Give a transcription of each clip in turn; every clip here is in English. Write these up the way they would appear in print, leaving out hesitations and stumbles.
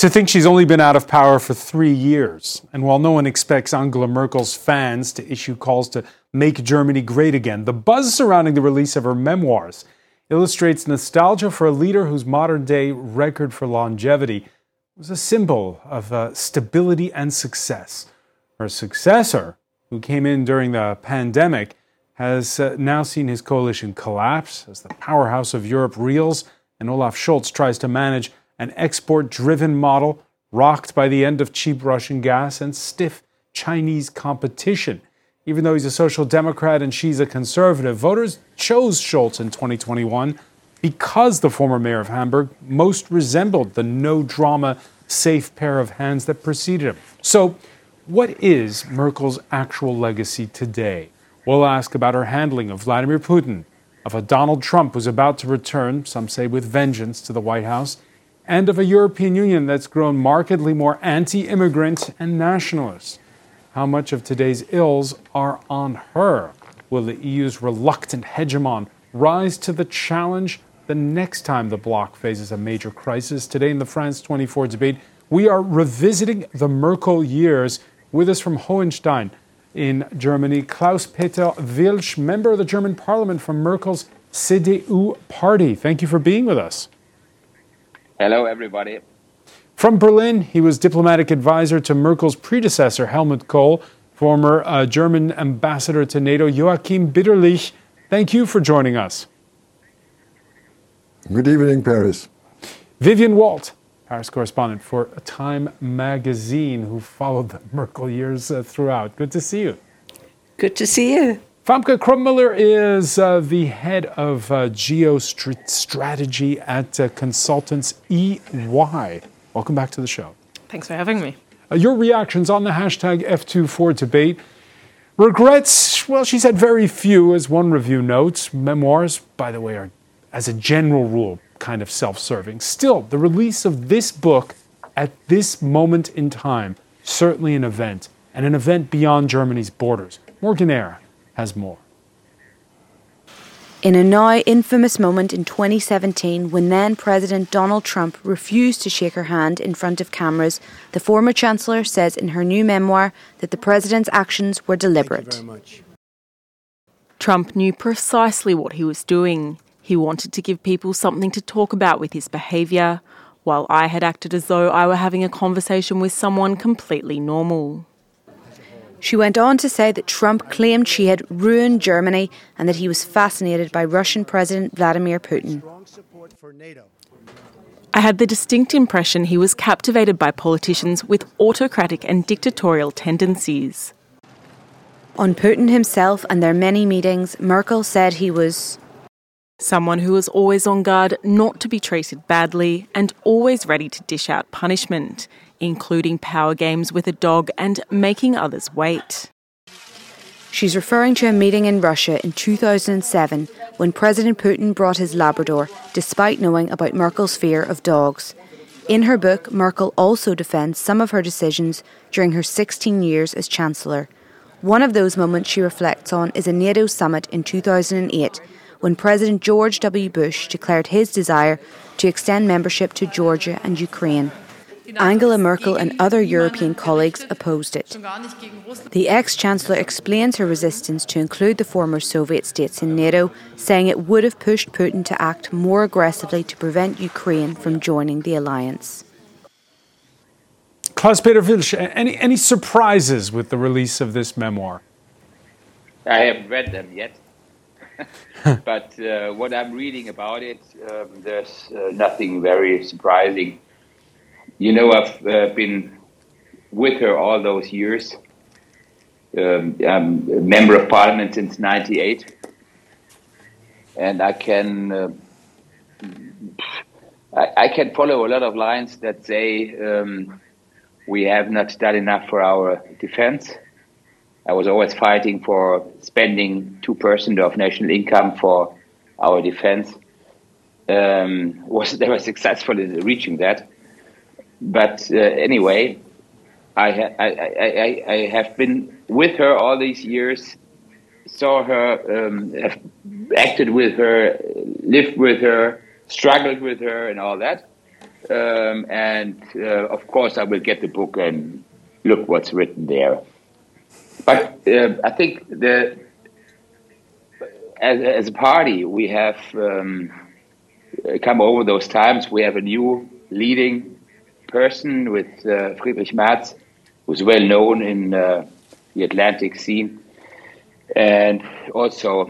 To think she's only been out of power for 3 years. And while no one expects Angela Merkel's fans to issue calls to make Germany great again, the buzz surrounding the release of her memoirs illustrates nostalgia for a leader whose modern-day record for longevity was a symbol of stability and success. Her successor, who came in during the pandemic, has now seen his coalition collapse as the powerhouse of Europe reels and Olaf Scholz tries to manage an export-driven model rocked by the end of cheap Russian gas and stiff Chinese competition. Even though he's a social democrat and she's a conservative, voters chose Scholz in 2021 because the former mayor of Hamburg most resembled the no-drama, safe pair of hands that preceded him. So, what is Merkel's actual legacy today? We'll ask about her handling of Vladimir Putin, of a Donald Trump who's about to return, some say with vengeance, to the White House, and of a European Union that's grown markedly more anti-immigrant and nationalist. How much of today's ills are on her? Will the EU's reluctant hegemon rise to the challenge the next time the bloc faces a major crisis? Today in the France 24 debate, we are revisiting the Merkel years. With us from Hohenstein in Germany, Klaus-Peter Wilsch, member of the German parliament from Merkel's CDU party. Thank you for being with us. Hello, everybody. From Berlin, he was diplomatic advisor to Merkel's predecessor, Helmut Kohl, former German ambassador to NATO, Joachim Bitterlich. Thank you for joining us. Good evening, Paris. Vivian Walt, Paris correspondent for Time magazine, who followed the Merkel years throughout. Good to see you. Good to see you. Famke Krummüller is the head of geostrategy at consultants EY. Welcome back to the show. Thanks for having me. Your reactions on the hashtag F24 debate. Regrets, well, she said very few, as one review notes. Memoirs, by the way, are, as a general rule, kind of self-serving. Still, the release of this book at this moment in time, certainly an event, and an event beyond Germany's borders. Morgan Eyre has more. In a now infamous moment in 2017, when then President Donald Trump refused to shake her hand in front of cameras, the former Chancellor says in her new memoir that the President's actions were deliberate. Thank you very much. Trump knew precisely what he was doing. He wanted to give people something to talk about with his behaviour, while I had acted as though I were having a conversation with someone completely normal. She went on to say that Trump claimed she had ruined Germany and that he was fascinated by Russian President Vladimir Putin. I had the distinct impression he was captivated by politicians with autocratic and dictatorial tendencies. On Putin himself and their many meetings, Merkel said he was someone who was always on guard not to be treated badly and always ready to dish out punishment, including power games with a dog and making others wait. She's referring to a meeting in Russia in 2007 when President Putin brought his Labrador, despite knowing about Merkel's fear of dogs. In her book, Merkel also defends some of her decisions during her 16 years as Chancellor. One of those moments she reflects on is a NATO summit in 2008, when President George W. Bush declared his desire to extend membership to Georgia and Ukraine. Angela Merkel and other European colleagues opposed it. The ex-Chancellor explains her resistance to include the former Soviet states in NATO, saying it would have pushed Putin to act more aggressively to prevent Ukraine from joining the alliance. Klaus-Peter Wilsch, any surprises with the release of this memoir? I haven't read them yet. But what I'm reading about it, there's nothing very surprising. You know, I've been with her all those years. I'm a member of parliament since '98. And I can follow a lot of lines that say we have not done enough for our defense. I was always fighting for spending 2% of national income for our defense. They were successful in reaching that. But anyway, I have been with her all these years, saw her, have acted with her, lived with her, struggled with her and all that. and of course I will get the book and look what's written there. But I think as a party, we have come over those times. We have a new leading person with Friedrich Merz, who's well known in the Atlantic scene, and also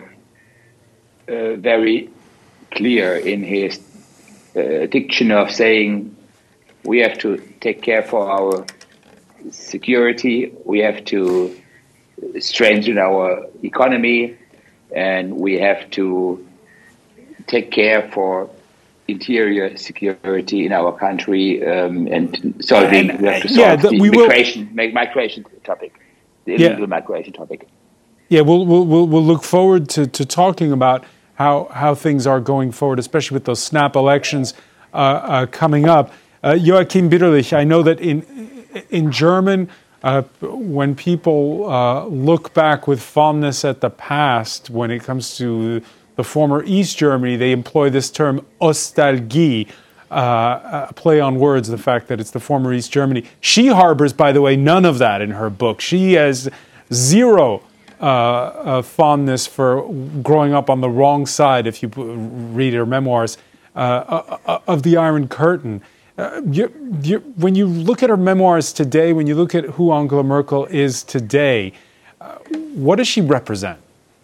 very clear in his diction of saying we have to take care for our security, we have to strengthen our economy, and we have to take care for interior security in our country, and solving. We have to solve the migration topic, the illegal migration topic. Yeah, we'll look forward to talking about how things are going forward, especially with those snap elections coming up. Joachim Bitterlich, I know that in German, when people look back with fondness at the past, when it comes to the former East Germany, they employ this term Ostalgie, play on words, the fact that it's the former East Germany. She harbors, by the way, none of that in her book. She has zero fondness for growing up on the wrong side, if you read her memoirs, of the Iron Curtain. When you look at her memoirs today, when you look at who Angela Merkel is today, what does she represent?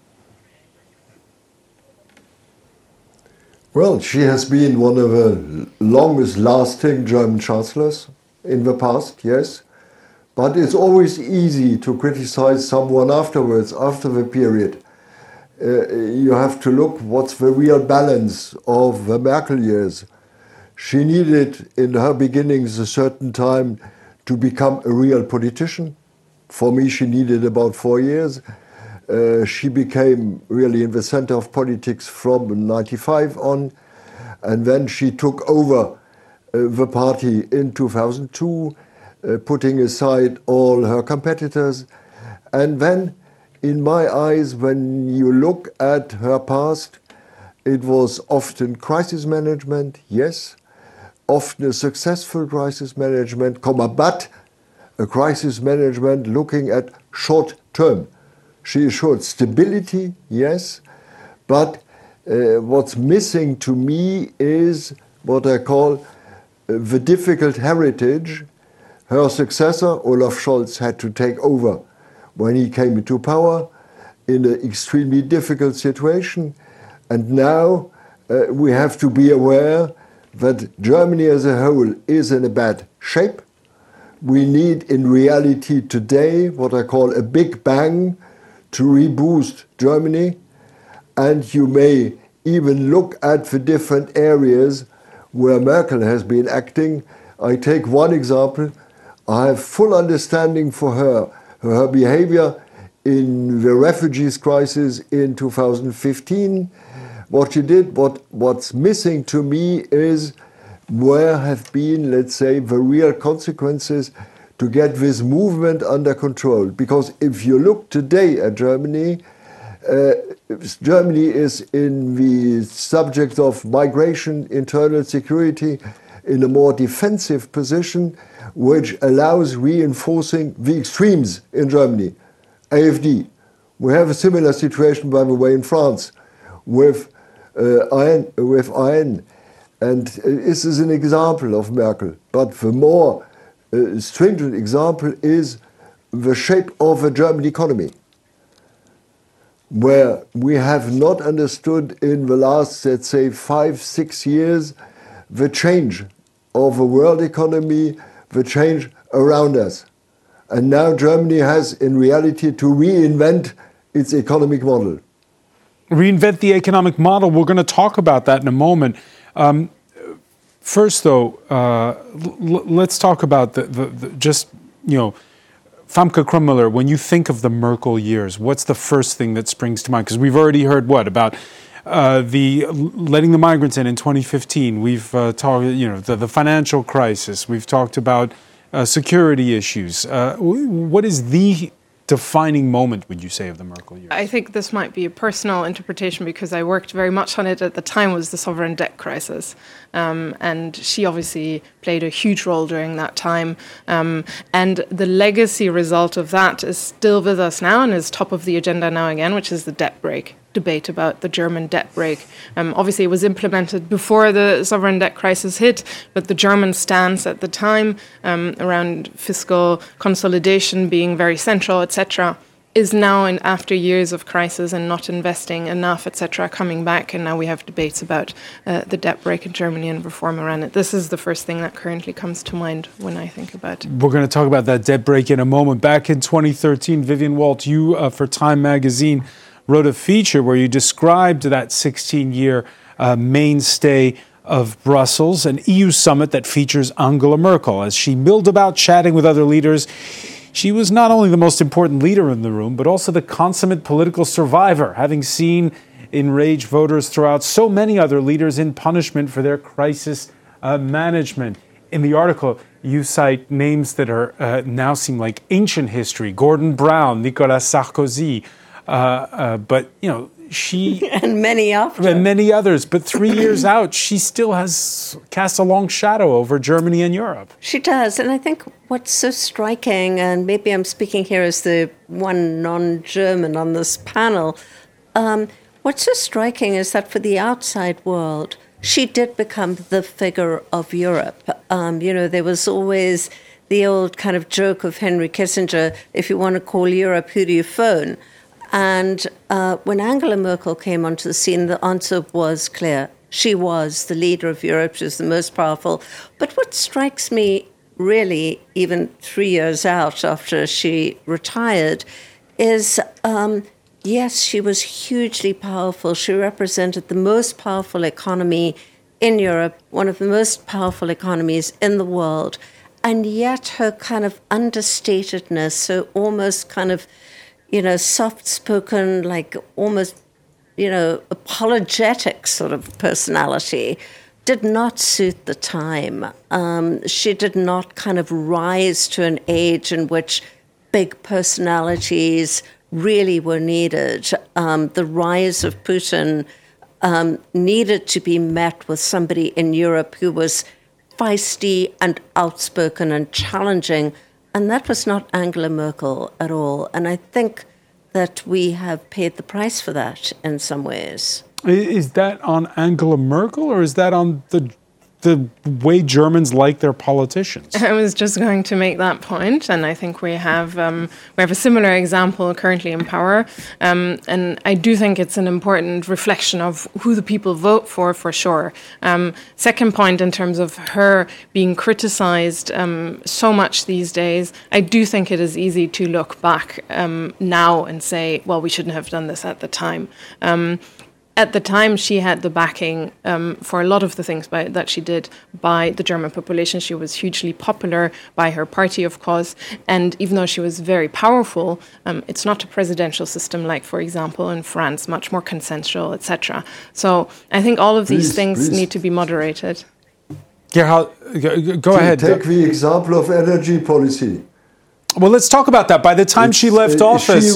Well, she has been one of the longest lasting German chancellors in the past, yes. But it's always easy to criticize someone afterwards, after the period. You have to look what's the real balance of the Merkel years. She needed in her beginnings a certain time to become a real politician. For me, she needed about 4 years. She became really in the center of politics from 95 on, and then she took over the party in 2002, putting aside all her competitors. And then, in my eyes, when you look at her past, it was often crisis management, yes, often a successful crisis management, but a crisis management looking at short term. She assured stability, yes, but what's missing to me is what I call the difficult heritage her successor, Olaf Scholz, had to take over when he came into power in an extremely difficult situation. And now we have to be aware that Germany as a whole is in a bad shape. We need in reality today what I call a big bang to reboost Germany, and you may even look at the different areas where Merkel has been acting. I take one example. I have full understanding for her behavior in the refugees crisis in 2015. What she did, what's missing to me is where have been, let's say, the real consequences to get this movement under control. Because if you look today at Germany, Germany is in the subject of migration, internal security, in a more defensive position, which allows reinforcing the extremes in Germany. AfD. We have a similar situation, by the way, in France with AN. And this is an example of Merkel. But the more stringent example is the shape of the German economy, where we have not understood in the last, let's say, 5-6 years, the change of the world economy, the change around us. And now Germany has, in reality, to reinvent its economic model. Reinvent the economic model. We're going to talk about that in a moment. First, though, let's talk about Famke Krummüller. When you think of the Merkel years, what's the first thing that springs to mind? Because we've already heard about the letting the migrants in 2015. We've talked, the financial crisis. We've talked about security issues. What is the defining moment, would you say, of the Merkel years? I think this might be a personal interpretation because I worked very much on it at the time, was the sovereign debt crisis. And she obviously played a huge role during that time. And the legacy result of that is still with us now and is top of the agenda now again, which is the debt brake debate about the German debt brake. Obviously, it was implemented before the sovereign debt crisis hit, but the German stance at the time around fiscal consolidation being very central, etc., is now, after years of crisis and not investing enough, etc., coming back, and now we have debates about the debt brake in Germany and reform around it. This is the first thing that currently comes to mind when I think about it. We're going to talk about that debt brake in a moment. Back in 2013, Vivian Walt, you, for Time magazine, wrote a feature where you described that 16-year mainstay of Brussels, an EU summit that features Angela Merkel. As she milled about chatting with other leaders, she was not only the most important leader in the room, but also the consummate political survivor, having seen enraged voters throw out so many other leaders in punishment for their crisis management. In the article, you cite names that are now seem like ancient history: Gordon Brown, Nicolas Sarkozy, but she and many after. And many others. But 3 years out, she still has cast a long shadow over Germany and Europe. She does. And I think what's so striking, and maybe I'm speaking here as the one non-German on this panel, what's so striking is that for the outside world, she did become the figure of Europe. There was always the old kind of joke of Henry Kissinger, if you want to call Europe, who do you phone? And when Angela Merkel came onto the scene, the answer was clear. She was the leader of Europe. She was the most powerful. But what strikes me really, even 3 years out after she retired, is, yes, she was hugely powerful. She represented the most powerful economy in Europe, one of the most powerful economies in the world. And yet her kind of understatedness, so almost kind of, soft-spoken, like almost, apologetic sort of personality did not suit the time. She did not kind of rise to an age in which big personalities really were needed. The rise of Putin needed to be met with somebody in Europe who was feisty and outspoken and challenging. And that was not Angela Merkel at all. And I think that we have paid the price for that in some ways. Is that on Angela Merkel, or is that on the way Germans like their politicians? I was just going to make that point, and I think we have a similar example currently in power, and I do think it's an important reflection of who the people vote for sure. Second point, in terms of her being criticised so much these days, I do think it is easy to look back now and say, well, we shouldn't have done this at the time. At the time, she had the backing for a lot of the things that she did by the German population. She was hugely popular by her party, of course. And even though she was very powerful, it's not a presidential system like, for example, in France, much more consensual, etc. So I think all of these things need to be moderated. Gerhard, go ahead. Take the example of energy policy. Well, let's talk about that. By the time she left office,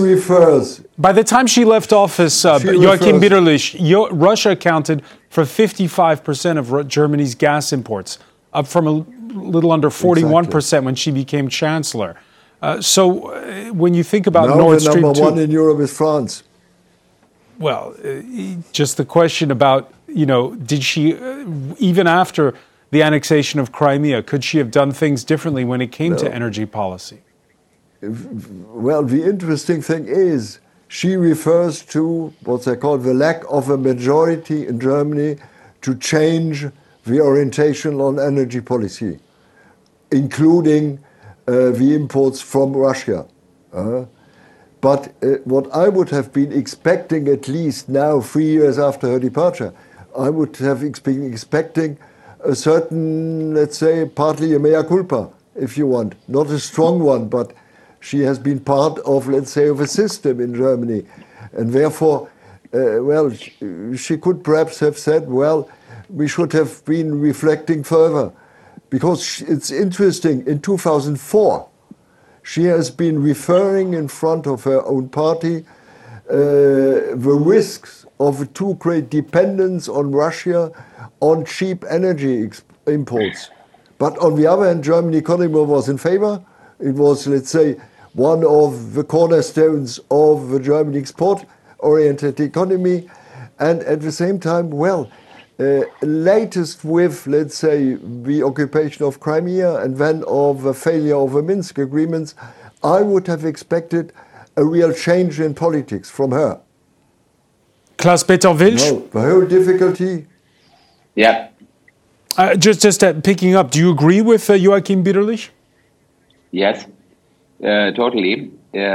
Joachim Bitterlich, Russia accounted for 55% of Germany's gas imports, up from a little under 41% when she became chancellor. So when you think about Nord Stream 2... Now the number one in Europe is France. Well, just the question about, did she, even after the annexation of Crimea, could she have done things differently when it came to energy policy? Well, the interesting thing is she refers to what they call the lack of a majority in Germany to change the orientation on energy policy, including the imports from Russia. But what I would have been expecting, at least now, 3 years after her departure, I would have been expecting a certain, let's say, partly a mea culpa, if you want. Not a strong one, but she has been part of, let's say, of a system in Germany. And therefore, she could perhaps have said, well, we should have been reflecting further. Because it's interesting, in 2004, she has been referring in front of her own party the risks of a too great dependence on Russia on cheap energy imports. But on the other hand, German economy was in favor. It was, let's say, one of the cornerstones of the German export-oriented economy. And at the same time, latest with, let's say, the occupation of Crimea and then of the failure of the Minsk agreements, I would have expected a real change in politics from her. Klaus-Peter Wilsch? No, the whole difficulty. Yeah. Just picking up, do you agree with Joachim Bitterlich? Yes, totally.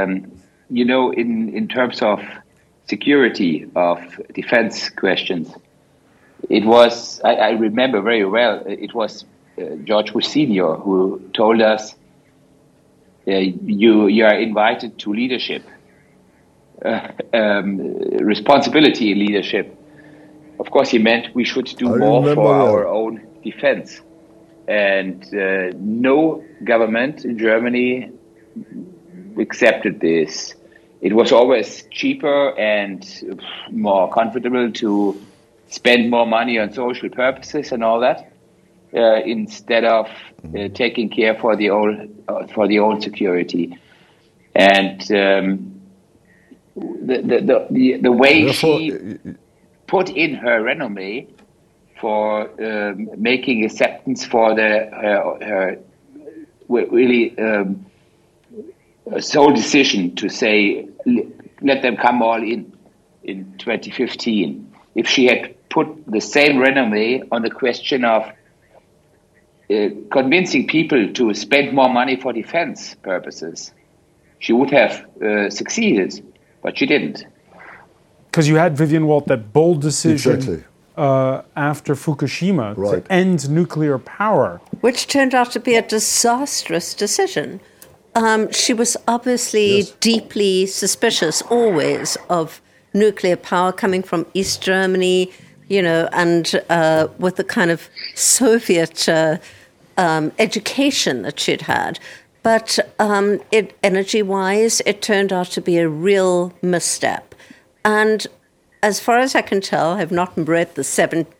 In terms of security, of defense questions, it was, I remember very well, it was George Bush Sr. who told us, you are invited to leadership, responsibility in leadership. Of course, he meant we should do more for our own defense. And no government in Germany accepted this. It was always cheaper and more comfortable to spend more money on social purposes and all that, instead of taking care for the old security. And the way she put in her resume for making acceptance for her really sole decision to say, let them come all in 2015. If she had put the same resume on the question of convincing people to spend more money for defense purposes, she would have succeeded, but she didn't. Because you had, Vivian Walt, that bold decision Exactly. After Fukushima to end nuclear power. Which turned out to be a disastrous decision. She was obviously deeply suspicious always of nuclear power coming from East Germany, and with the kind of Soviet education that she'd had. But energy-wise, it turned out to be a real misstep. And as far as I can tell, I've not read the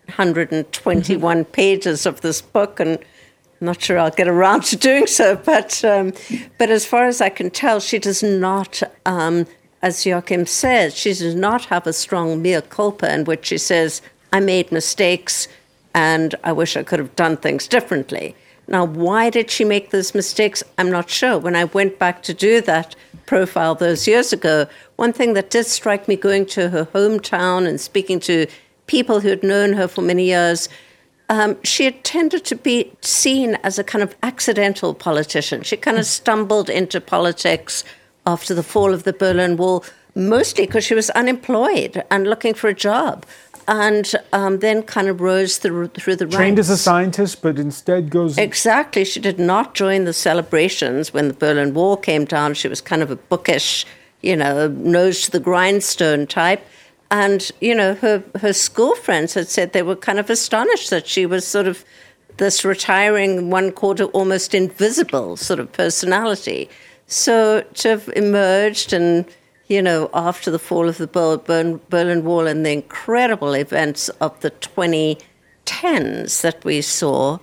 721 pages of this book, and I'm not sure I'll get around to doing so. But as far as I can tell, she does not, as Joachim says, she does not have a strong mea culpa in which she says, I made mistakes and I wish I could have done things differently. Now, why did she make those mistakes? I'm not sure. When I went back to do that profile those years ago, one thing that did strike me going to her hometown and speaking to people who had known her for many years, she had tended to be seen as a kind of accidental politician. She kind of stumbled into politics after the fall of the Berlin Wall, mostly because she was unemployed and looking for a job. And then kind of rose through the ranks. Trained as a scientist, but instead goes... Exactly. She did not join the celebrations when the Berlin Wall came down. She was kind of a bookish, nose to the grindstone type. And, her school friends had said they were kind of astonished that she was sort of this retiring, one quarter almost invisible sort of personality. So to have emerged and... after the fall of the Berlin Wall and the incredible events of the 2010s that we saw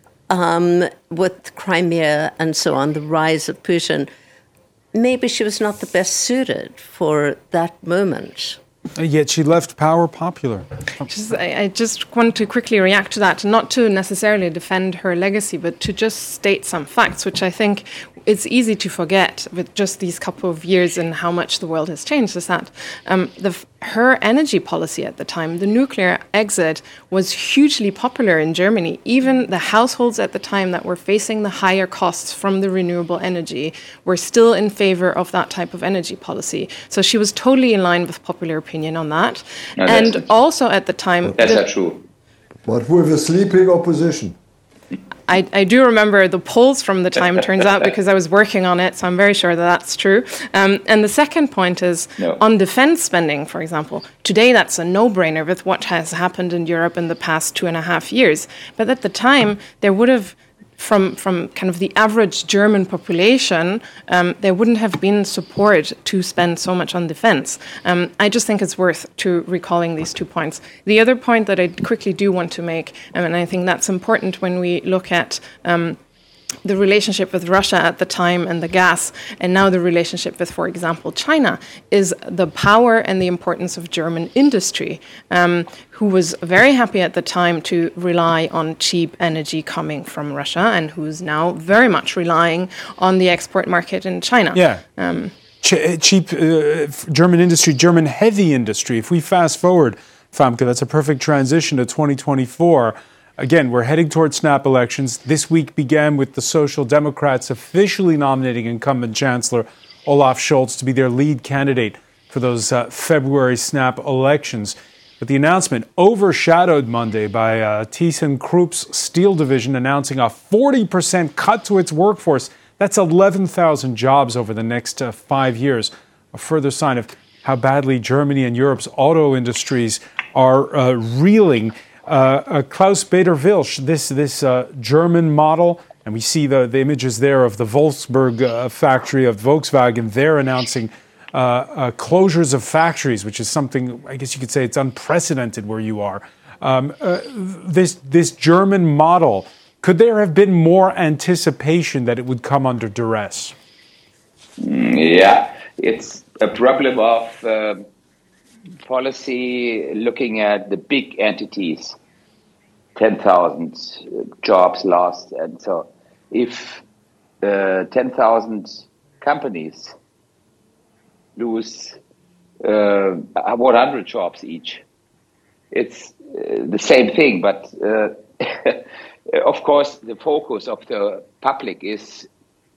with Crimea and so on, the rise of Putin, maybe she was not the best suited for that moment. Yet she left power popular. I just want to quickly react to that, not to necessarily defend her legacy, but to just state some facts, which I think it's easy to forget with just these couple of years and how much the world has changed, is that her energy policy at the time, the nuclear exit, was hugely popular in Germany. Even the households at the time that were facing the higher costs from the renewable energy were still in favor of that type of energy policy. So she was totally in line with popular opinion on that. No, and also at the time... That's not true. But with a sleeping opposition. I do remember the polls from the time, turns out, because I was working on it, so I'm very sure that that's true. And the second point is, on defense spending, for example, today that's a no-brainer with what has happened in Europe in the past 2.5 years. But at the time, there would have from kind of the average German population, there wouldn't have been support to spend so much on defense. I just think it's worth to recalling these 2 points. The other point that I quickly do want to make, and I think that's important when we look at the relationship with Russia at the time and the gas, and now the relationship with, for example, China, is the power and the importance of German industry, who was very happy at the time to rely on cheap energy coming from Russia, and who's now very much relying on the export market in China. Yeah. Cheap German industry, German heavy industry. If we fast forward, Famke, that's a perfect transition to 2024. Again, we're heading towards snap elections. This week began with the Social Democrats officially nominating incumbent Chancellor Olaf Scholz to be their lead candidate for those February snap elections. But the announcement overshadowed Monday by ThyssenKrupp's steel division announcing a 40% cut to its workforce. That's 11,000 jobs over the next 5 years. A further sign of how badly Germany and Europe's auto industries are reeling. Klaus-Peter Wilsch, this German model, and we see the images there of the Wolfsburg factory of Volkswagen. They're announcing closures of factories, which is something, I guess you could say, it's unprecedented where you are. This German model, could there have been more anticipation that it would come under duress? Yeah, it's a problem of policy looking at the big entities, 10,000 jobs lost. And so if 10,000 companies lose 100 jobs each, it's the same thing. But of course, the focus of the public is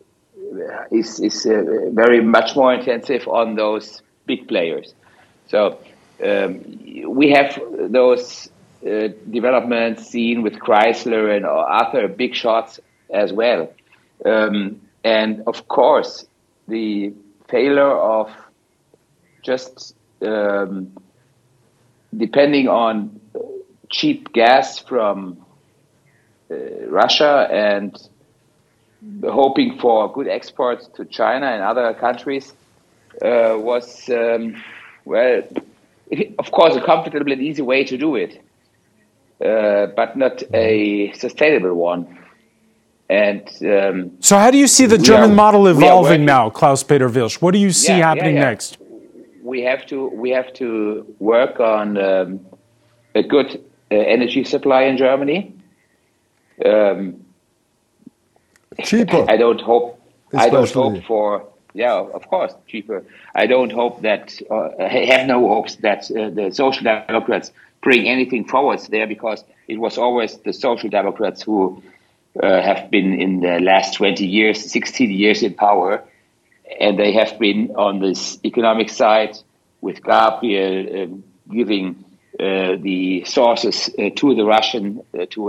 very much more intensive on those big players. So we have those developments seen with Chrysler and other big shots as well. And of course, the failure of just depending on cheap gas from Russia and hoping for good exports to China and other countries was... well, of course, a comfortable and easy way to do it, but not a sustainable one. And so, how do you see the German model evolving now, Klaus-Peter Wilsch? What do you see happening next? We have to work on a good energy supply in Germany. Cheaper. I don't hope for. Yeah, of course, cheaper. I don't hope that, have no hopes that the Social Democrats bring anything forward there, because it was always the Social Democrats who have been in the last 20 years, 16 years in power. And they have been on this economic side with Gabriel giving the sources to the Russian,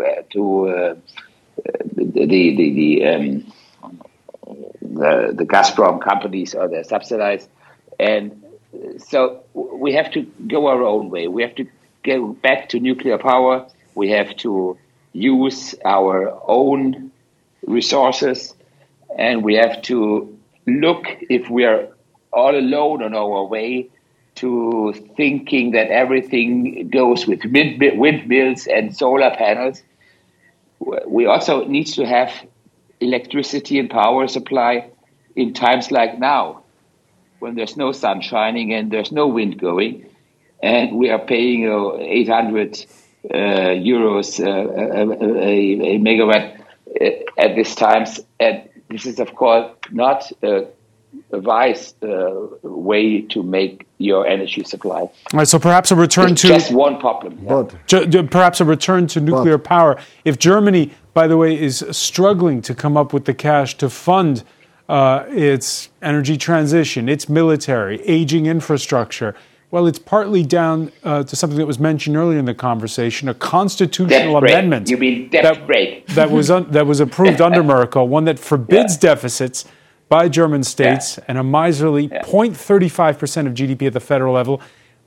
the Gazprom companies, or they're subsidized. And so we have to go our own way. We have to go back to nuclear power. We have to use our own resources, and we have to look if we are all alone on our way to thinking that everything goes with windmills and solar panels. We also need to have electricity and power supply in times like now, when there's no sun shining and there's no wind going, and we are paying 800 euros a megawatt at this times. And this is, of course, not a wise way to make your energy supply. All right, so perhaps a return to just one problem. Perhaps a return to nuclear power. If Germany, by the way, is struggling to come up with the cash to fund its energy transition, its military, aging infrastructure, well, it's partly down to something that was mentioned earlier in the conversation, a constitutional amendment. You mean debt break? that was approved under Merkel, one that forbids deficits by German states and a miserly 0.35% of GDP at the federal level.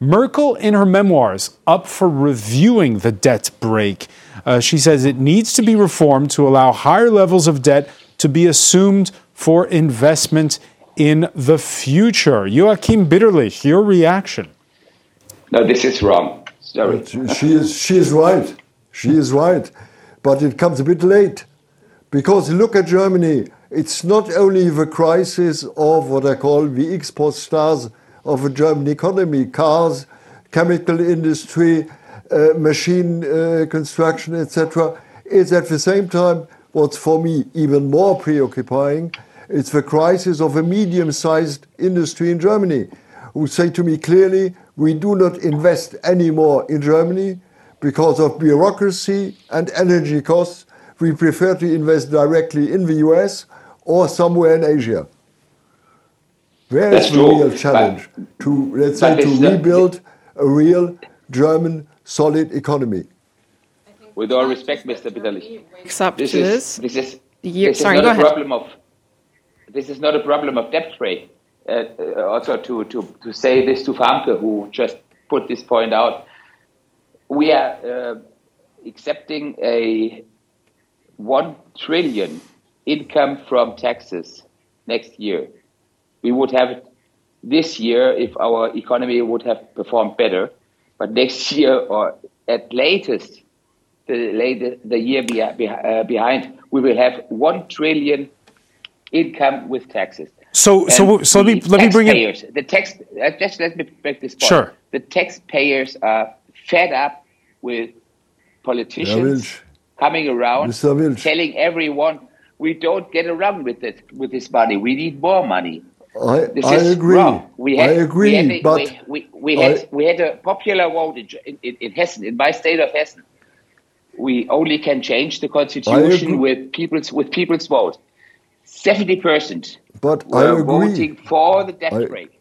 Merkel, in her memoirs, up for reviewing the debt brake. She says it needs to be reformed to allow higher levels of debt to be assumed for investment in the future. Joachim Bitterlich, your reaction? No, this is wrong. Sorry. She is right. She is right. But it comes a bit late. Because look at Germany. It's not only the crisis of what I call the export stars of the German economy, cars, chemical industry, machine construction, etc. It's at the same time, what's for me even more preoccupying, it's the crisis of a medium-sized industry in Germany, who say to me clearly, we do not invest anymore in Germany because of bureaucracy and energy costs. We prefer to invest directly in the US or somewhere in Asia. Where is the real challenge to rebuild a real German solid economy? With all respect, Mr. Bitterlich, this is not a problem of debt brake. Also, to say this to Famke, who just put this point out, we are accepting a 1 trillion income from taxes next year. We would have it this year if our economy would have performed better, but next year or at latest, the year behind, we will have 1 trillion income with taxes. So let me bring in the tax. Just let me make this point. Sure. The taxpayers are fed up with politicians coming around telling everyone we don't get around with this money. We need more money. I agree. Wrong. We had a popular vote in Hessen, in my state of Hessen. We only can change the constitution with people's vote. 70% were voting for the debt brake.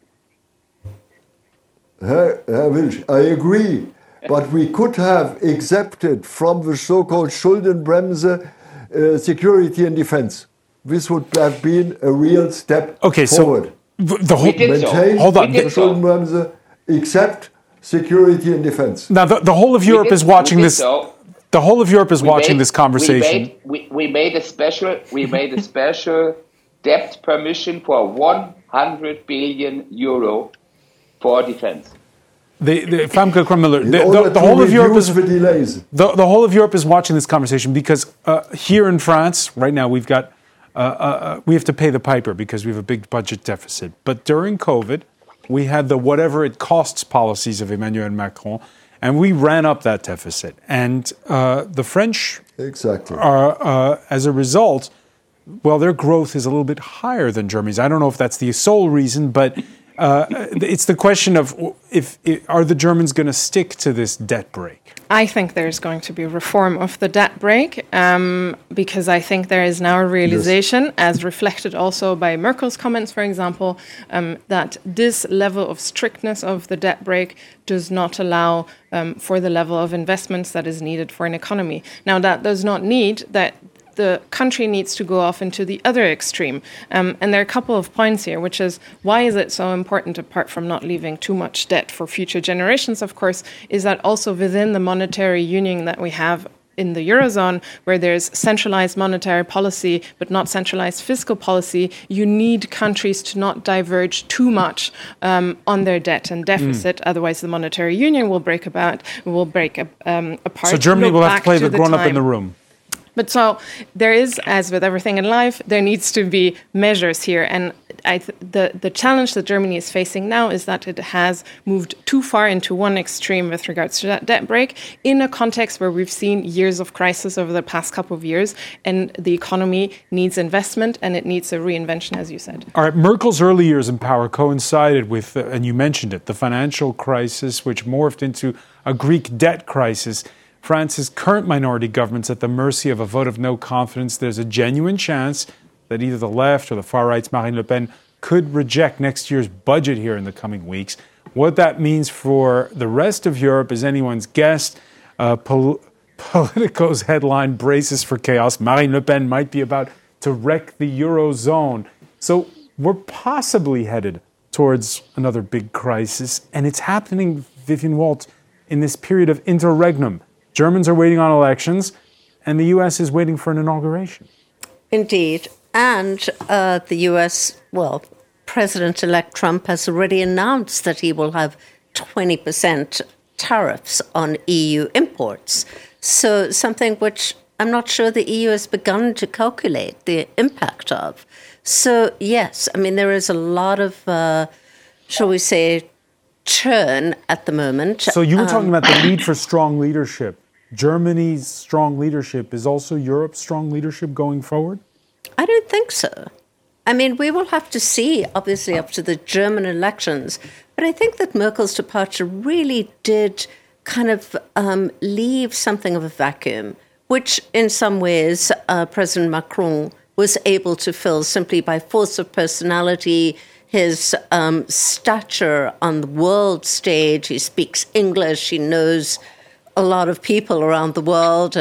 Herr Wilsch, I agree. But we could have accepted from the so-called Schuldenbremse security and defense. This would have been a real step forward. So the whole maintain the Schuldenbremse, accept security and defense. Now the whole of Europe is watching this. The whole of Europe is watching this conversation. We made a special debt permission for 100 billion euro for defense. Famke Krummüller, the whole of Europe is the whole of Europe is watching this conversation because here in France right now we've got we have to pay the piper because we have a big budget deficit. But during COVID, we had the whatever it costs policies of Emmanuel Macron, and we ran up that deficit. And the French, are, as a result, well, their growth is a little bit higher than Germany's. I don't know if that's the sole reason, but it's the question of are the Germans going to stick to this debt brake? I think there's going to be a reform of the debt brake because I think there is now a realization, as reflected also by Merkel's comments, for example, that this level of strictness of the debt brake does not allow for the level of investments that is needed for an economy. Now, that does not need that the country needs to go off into the other extreme. And there are a couple of points here, which is why is it so important, apart from not leaving too much debt for future generations, of course, is that also within the monetary union that we have in the Eurozone, where there's centralized monetary policy but not centralized fiscal policy, you need countries to not diverge too much on their debt and deficit. Otherwise, the monetary union will break apart. So Germany will have to play the grown-up in the room. But so there is, as with everything in life, there needs to be measures here. And the challenge that Germany is facing now is that it has moved too far into one extreme with regards to that debt brake in a context where we've seen years of crisis over the past couple of years. And the economy needs investment and it needs a reinvention, as you said. All right, Merkel's early years in power coincided with, and you mentioned it, the financial crisis, which morphed into a Greek debt crisis. France's current minority government's at the mercy of a vote of no confidence. There's a genuine chance that either the left or the far right's Marine Le Pen could reject next year's budget here in the coming weeks. What that means for the rest of Europe is anyone's guess. Politico's headline braces for chaos. Marine Le Pen might be about to wreck the Eurozone. So we're possibly headed towards another big crisis, and it's happening Vivian Walt, in this period of interregnum? Germans are waiting on elections, and the U.S. is waiting for an inauguration. Indeed. And the U.S., well, President-elect Trump has already announced that he will have 20% tariffs on EU imports. So something which I'm not sure the EU has begun to calculate the impact of. So, yes, I mean, there is a lot of, shall we say, churn at the moment. So you were talking about the need for strong leadership. Germany's strong leadership is also Europe's strong leadership going forward? I don't think so. I mean, we will have to see, obviously, up to the German elections. But I think that Merkel's departure really did kind of leave something of a vacuum, which in some ways President Macron was able to fill simply by force of personality, his stature on the world stage. He speaks English. He knows a lot of people around the world,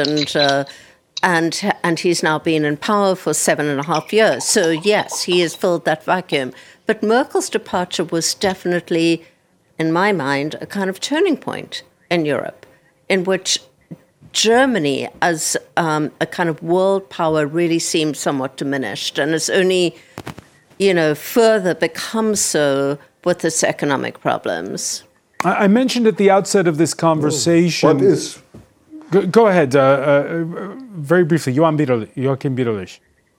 and he's now been in power for 7.5 years. So yes, he has filled that vacuum. But Merkel's departure was definitely, in my mind, a kind of turning point in Europe, in which Germany as a kind of world power really seemed somewhat diminished, and has only, further become so with its economic problems. I mentioned at the outset of this conversation... What is... Go ahead, very briefly, Joachim Biederlich.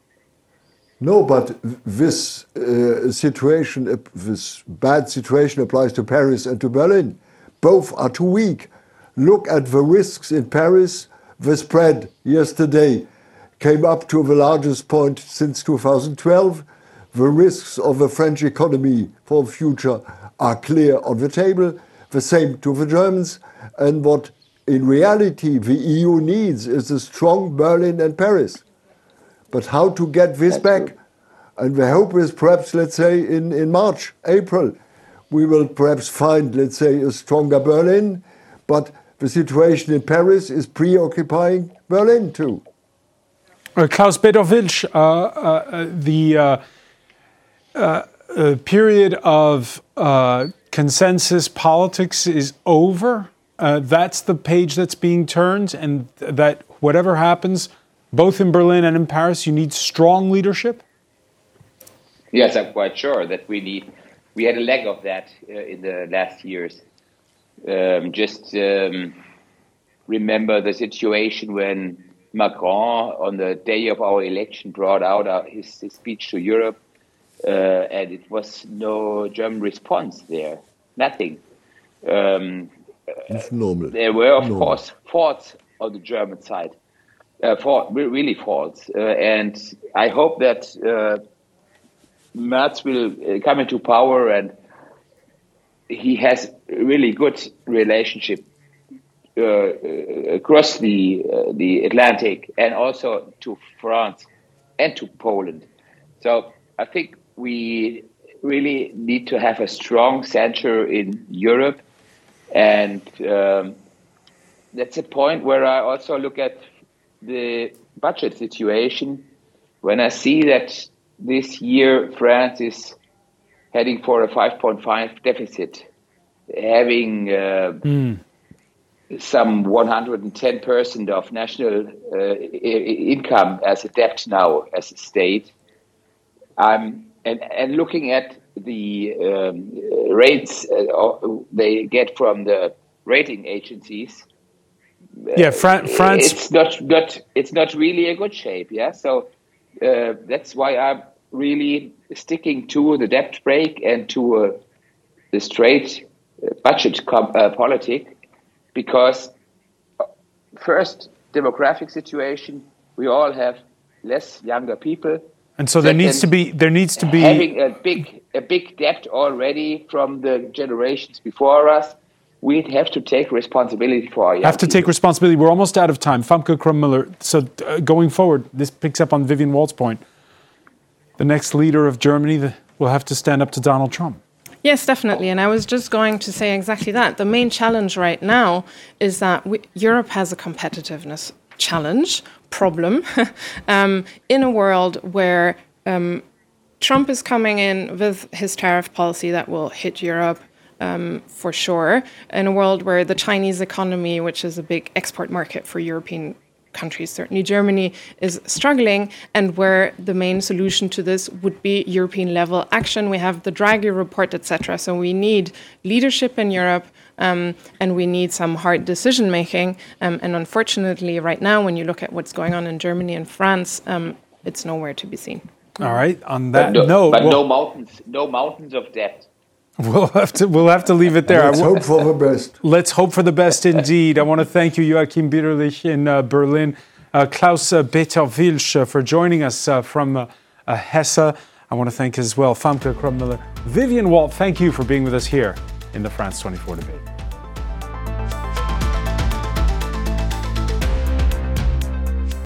No, but this situation, this bad situation applies to Paris and to Berlin. Both are too weak. Look at the risks in Paris. The spread yesterday came up to the largest point since 2012. The risks of the French economy for the future are clear on the table. The same to the Germans. And what in reality the EU needs is a strong Berlin and Paris. But how to get this back? And the hope is perhaps, let's say, in March, April, we will perhaps find, let's say, a stronger Berlin. But the situation in Paris is preoccupying Berlin too. Klaus Bedorf-Wilsch, the period of consensus politics is over. That's the page that's being turned, and that whatever happens, both in Berlin and in Paris, you need strong leadership? Yes, I'm quite sure that we had a lack of that in the last years. Remember the situation when Macron, on the day of our election, brought out his speech to Europe, and it was no German response there, nothing. It's normal. There were, of course, faults on the German side, really faults. And I hope that Merz will come into power, and he has really good relationship across the Atlantic, and also to France and to Poland. So I think we really need to have a strong center in Europe. And that's a point where I also look at the budget situation. When I see that this year France is heading for a 5.5 deficit, having some 110% of national income as a debt now as a state, and looking at the rates they get from the rating agencies. Yeah, France. It's not really a good shape. Yeah, so that's why I'm really sticking to the debt brake and to the straight budget politic, because first, demographic situation, we all have less younger people. And so there needs to be having a big debt already from the generations before us. We'd have to take responsibility for our young people. Responsibility. We're almost out of time. Famke Krummüller. So going forward, this picks up on Vivian Walt's point. The next leader of Germany will have to stand up to Donald Trump. Yes, definitely. And I was just going to say exactly that. The main challenge right now is that Europe has a competitiveness problem in a world where Trump is coming in with his tariff policy that will hit Europe for sure, in a world where the Chinese economy, which is a big export market for European countries, certainly Germany, is struggling, and where the main solution to this would be European level action. We have the Draghi report, etc. So we need leadership in Europe, and we need some hard decision making. And unfortunately, right now, when you look at what's going on in Germany and France, it's nowhere to be seen. All right. On that note, no mountains of debt. We'll have to leave it there. Let's hope for the best. Let's hope for the best indeed. I want to thank you, Joachim Bitterlich in Berlin, Klaus Beter-Wilsch for joining us from Hesse. I want to thank as well Famke Krummiller, Vivian Walt. Thank you for being with us here in the France 24 debate.